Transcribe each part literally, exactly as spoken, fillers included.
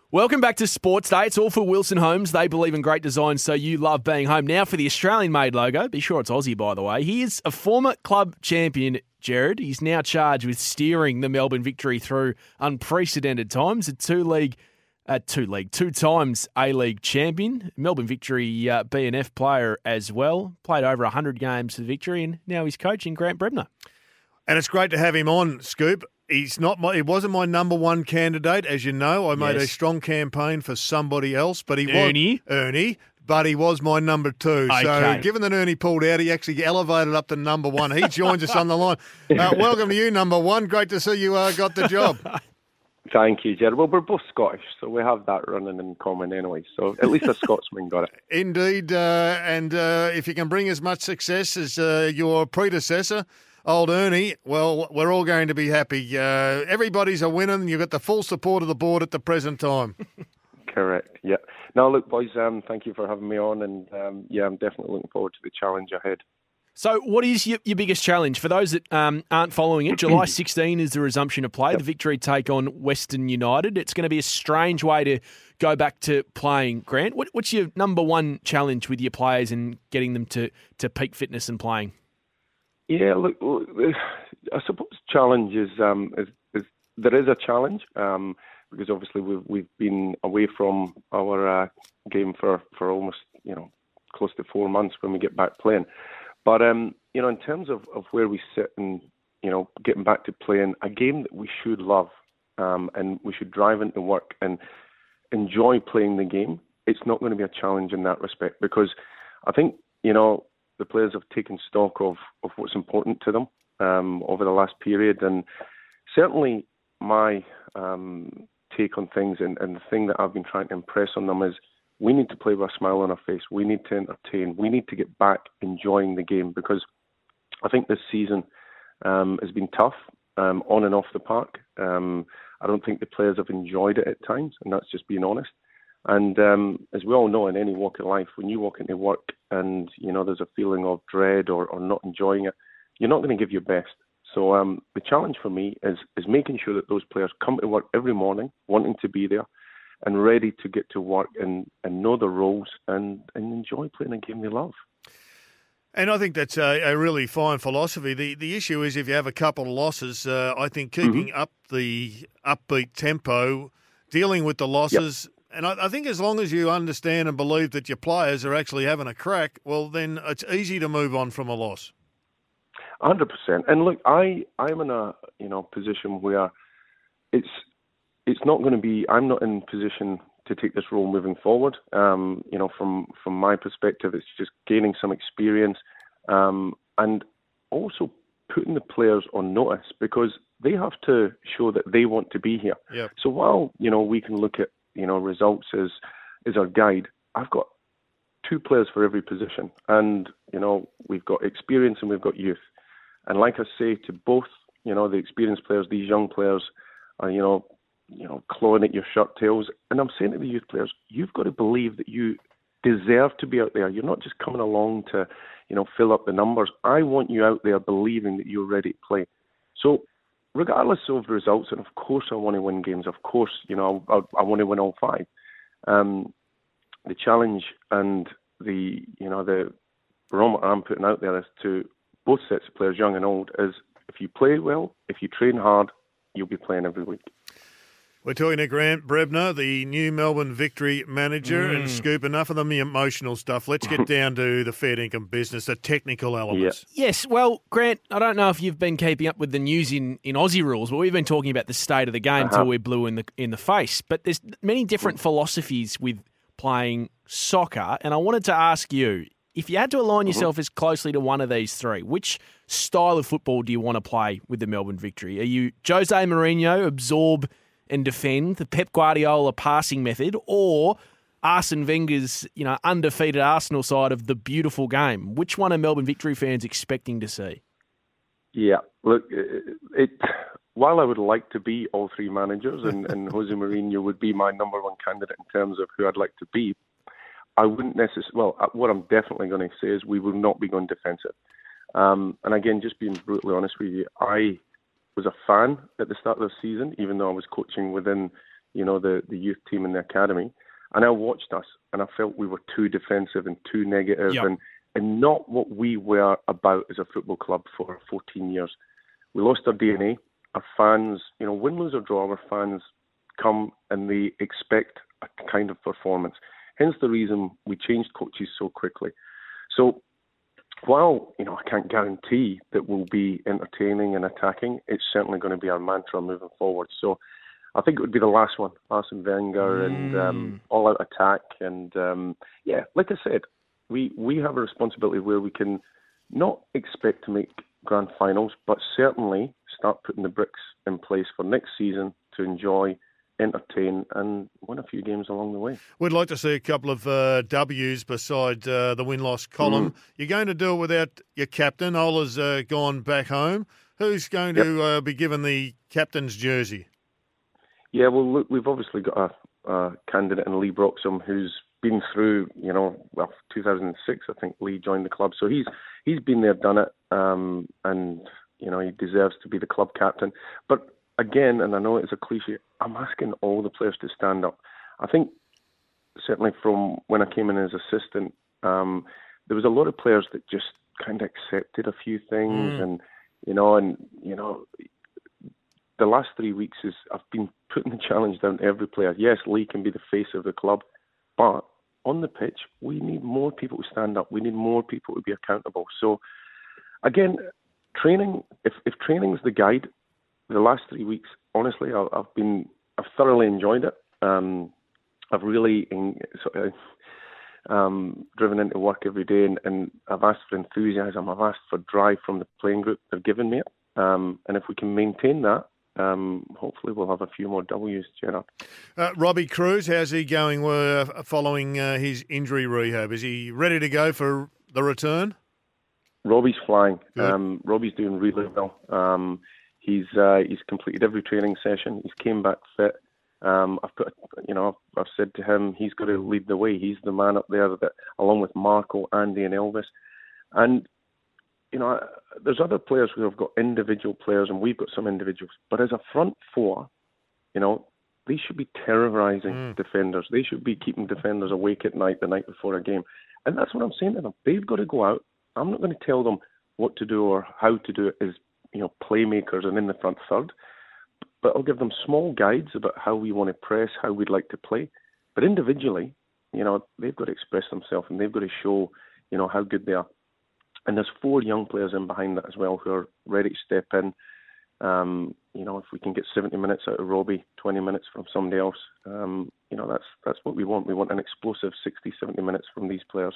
Welcome back to Sports Day. It's all for Wilson Homes. They believe in great design, so you love being home. Now for the Australian-made logo. Be sure it's Aussie, by the way. He is a former club champion, Jared. He's now charged with steering the Melbourne Victory through unprecedented times. A two-league, uh, two-league, two times A-League champion. Melbourne Victory uh, B N F player as well. Played over one hundred games for the Victory, and now he's coaching Grant Brebner. And it's great to have him on, Scoop. He's not my. He wasn't my number one candidate, as you know. I made Yes. a strong campaign for somebody else, but he Ernie. was Ernie. But he was my number two. Okay. So, given that Ernie pulled out, he actually elevated up to number one. He joins us on the line. Uh, welcome to you, number one. Great to see you uh, got the job. Thank you, Jared. Well, we're both Scottish, so we have that running in common anyway. So at least a Scotsman got it. Indeed, uh, and uh, if you can bring as much success as uh, your predecessor, old Ernie, well, we're all going to be happy. Uh, everybody's a winner, and you've got the full support of the board at the present time. Correct, yeah. Now, look, boys, um, thank you for having me on, and um, yeah, I'm definitely looking forward to the challenge ahead. So what is your, your biggest challenge? For those that um, aren't following it, July sixteenth is the resumption of play. Yep. The Victory take on Western United. It's going to be a strange way to go back to playing, Grant. What, what's your number one challenge with your players and getting them to, to peak fitness and playing? Yeah, look, I suppose challenge is, um, is, is there is a challenge um, because obviously we've we've been away from our uh, game for, for almost you know close to four months when we get back playing. But um, you know, in terms of, of where we sit and you know getting back to playing a game that we should love um, and we should drive into work and enjoy playing the game, it's not going to be a challenge in that respect because I think you know. The players have taken stock of, of what's important to them um, over the last period. And certainly my um, take on things and, and the thing that I've been trying to impress on them is we need to play with a smile on our face. We need to entertain. We need to get back enjoying the game because I think this season um, has been tough um, on and off the park. Um, I don't think the players have enjoyed it at times, and that's just being honest. And um, as we all know, in any walk of life, when you walk into work and you know there's a feeling of dread or, or not enjoying it, you're not going to give your best. So um, the challenge for me is is making sure that those players come to work every morning, wanting to be there, and ready to get to work and, and know the roles and, and enjoy playing a game they love. And I think that's a, a really fine philosophy. The the issue is if you have a couple of losses, uh, I think keeping Mm-hmm. up the upbeat tempo, dealing with the losses. Yep. And I, I think as long as you understand and believe that your players are actually having a crack, well, then it's easy to move on from a loss. one hundred percent. And look, I, I'm in a you know position where it's it's not going to be, I'm not in position to take this role moving forward. Um, you know, from, from my perspective, it's just gaining some experience um, and also putting the players on notice because they have to show that they want to be here. Yep. So while, you know, we can look at you know, results as, as our guide. I've got two players for every position. And, you know, we've got experience and we've got youth. And like I say to both, you know, the experienced players, these young players are, you know, you know, clawing at your shirt tails. And I'm saying to the youth players, you've got to believe that you deserve to be out there. You're not just coming along to, you know, fill up the numbers. I want you out there believing that you're ready to play. So, regardless of the results, and of course I want to win games, of course, you know, I, I want to win all five. Um, the challenge and the, you know, the barometer I'm putting out there is to both sets of players, young and old, is if you play well, if you train hard, you'll be playing every week. We're talking to Grant Brebner, the new Melbourne Victory manager, mm. and Scoop, enough of the emotional stuff. Let's get down to the fair income business, the technical elements. Yeah. Yes, well, Grant, I don't know if you've been keeping up with the news in, in Aussie rules, but we've been talking about the state of the game uh-huh. till we're blue in the in the face. But there's many different philosophies with playing soccer, and I wanted to ask you, if you had to align yourself mm-hmm. as closely to one of these three, which style of football do you want to play with the Melbourne Victory? Are you Jose Mourinho, absorb and defend, the Pep Guardiola passing method, or Arsene Wenger's, you know, undefeated Arsenal side of the beautiful game? Which one are Melbourne Victory fans expecting to see? Yeah, look, it, it while I would like to be all three managers, and, and Jose Mourinho would be my number one candidate in terms of who I'd like to be, I wouldn't necessarily, well, what I'm definitely going to say is we will not be going defensive. Um, and again, just being brutally honest with you, I was a fan at the start of the season, even though I was coaching within, you know, the, the youth team in the academy, and I watched us, and I felt we were too defensive and too negative, yep. and, and not what we were about as a football club for fourteen years. We lost our D N A. Our fans, you know, win, lose or draw, our fans come and they expect a kind of performance. Hence the reason we changed coaches so quickly. So while, you know, I can't guarantee that we'll be entertaining and attacking, it's certainly going to be our mantra moving forward. So I think it would be the last one, Arsene Wenger, mm. and um, all-out attack. And, um, yeah, like I said, we, we have a responsibility where we can not expect to make grand finals, but certainly start putting the bricks in place for next season to enjoy, entertain and win a few games along the way. We'd like to see a couple of uh, W's beside uh, the win-loss column. Mm. You're going to do it without your captain. Ola's uh, gone back home. Who's going yep. to uh, be given the captain's jersey? Yeah, well, look, we've obviously got a, a candidate in Lee Broxham who's been through, you know, well, two thousand six, I think Lee joined the club. So he's he's been there, done it, um, and, you know, he deserves to be the club captain. But again, and I know it's a cliche, I'm asking all the players to stand up. I think certainly from when I came in as assistant, um, there was a lot of players that just kind of accepted a few things, mm. and you know, and you know, the last three weeks is I've been putting the challenge down to every player. Yes, Lee can be the face of the club, but on the pitch, we need more people to stand up. We need more people to be accountable. So, again, training. If if training's the guide, the last three weeks, honestly, I've, I've been, I've thoroughly enjoyed it. Um, I've really in, sort of, um, driven into work every day, and, and I've asked for enthusiasm. I've asked for drive from the playing group. They've given me it, um, and if we can maintain that, um, hopefully we'll have a few more W's, Gerard. Uh, Robbie Cruz, how's he going uh, following uh, his injury rehab? Is he ready to go for the return? Robbie's flying. Um, Robbie's doing really well. Um, He's uh, he's completed every training session. He's came back fit. Um, I've put, you know, I've said to him, he's got to lead the way. He's the man up there that, along with Marco, Andy, and Elvis. And you know, there's other players who have got individual players, and we've got some individuals. But as a front four, you know, they should be terrorising mm. defenders. They should be keeping defenders awake at night, the night before a game. And that's what I'm saying to them. They've got to go out. I'm not going to tell them what to do or how to do it. Is you know, playmakers and in the front third. But I'll give them small guides about how we want to press, how we'd like to play. But individually, you know, they've got to express themselves and they've got to show, you know, how good they are. And there's four young players in behind that as well who are ready to step in. Um, you know, if we can get seventy minutes out of Robbie, twenty minutes from somebody else, um, you know, that's that's what we want. We want an explosive sixty, seventy minutes from these players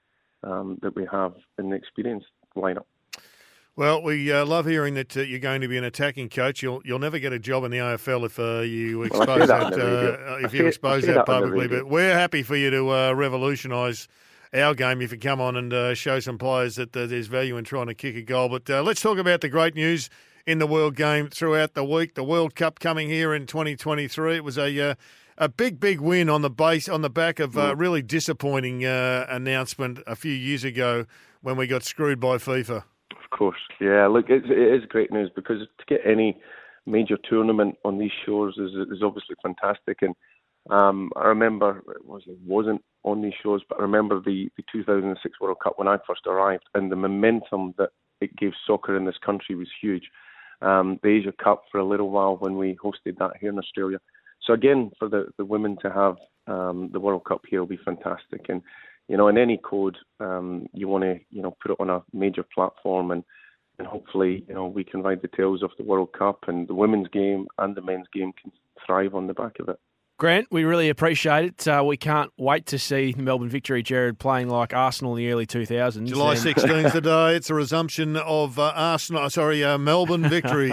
um, that we have in the experienced lineup. Well, we uh, love hearing that uh, you're going to be an attacking coach. You'll you'll never get a job in the A F L if uh, you expose well, that, that uh, if you expose that, that publicly. But we're happy for you to uh, revolutionise our game if you come on and uh, show some players that uh, there's value in trying to kick a goal. But uh, let's talk about the great news in the World Game throughout the week. The World Cup coming here in twenty twenty-three. It was a uh, a big big win on the base on the back of a uh, really disappointing uh, announcement a few years ago when we got screwed by FIFA. Of course, yeah. Look, it's, it is great news because to get any major tournament on these shores is is obviously fantastic. And um, I remember it wasn't, wasn't on these shores, but I remember the, the two thousand six World Cup when I first arrived, and the momentum that it gave soccer in this country was huge. Um, the Asia Cup for a little while when we hosted that here in Australia. So again, for the, the women to have um, the World Cup here will be fantastic. And you know, in any code, um, you want to, you know, put it on a major platform, and, and hopefully, you know, we can ride the tails of the World Cup, and the women's game and the men's game can thrive on the back of it. Grant, we really appreciate it. Uh, we can't wait to see the Melbourne Victory, Jared, playing like Arsenal in the early two thousands. July sixteenth today. It's a resumption of uh, Arsenal. Sorry, uh, Melbourne Victory.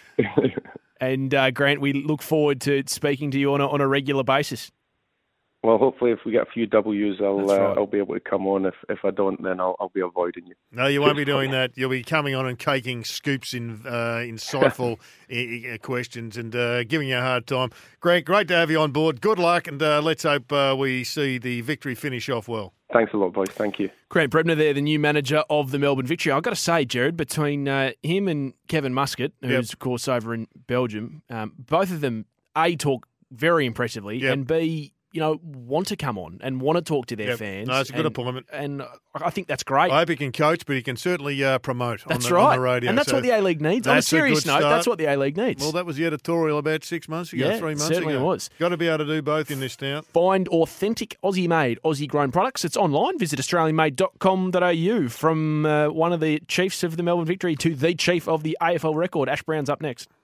And uh, Grant, we look forward to speaking to you on a, on a regular basis. Well, hopefully, if we get a few W's, I'll uh, right. I'll be able to come on. If if I don't, then I'll I'll be avoiding you. No, you won't be doing that. You'll be coming on and caking scoops in uh, insightful I- questions and uh, giving you a hard time. Grant, great to have you on board. Good luck, and uh, let's hope uh, we see the Victory finish off well. Thanks a lot, boys. Thank you. Grant Brebner there, the new manager of the Melbourne Victory. I've got to say, Jared, between uh, him and Kevin Muscat, who's, yep. of course, over in Belgium, um, both of them, A, talk very impressively, Yep. and B, you know, want to come on and want to talk to their Yep. fans. No, it's a good and, appointment. And I think that's great. I hope he can coach, but he can certainly uh, promote That's on, the, right. on the radio. And that's so what the A-League needs. On a that's a serious good note, start. that's what the A-League needs. Well, that was the editorial about six months ago, Yeah, three months certainly ago. it was. Got to be able to do both in this town. Find authentic Aussie-made, Aussie-grown products. It's online. Visit australian made dot com dot a u. From uh, one of the chiefs of the Melbourne Victory to the chief of the A F L record, Ash Brown's up next.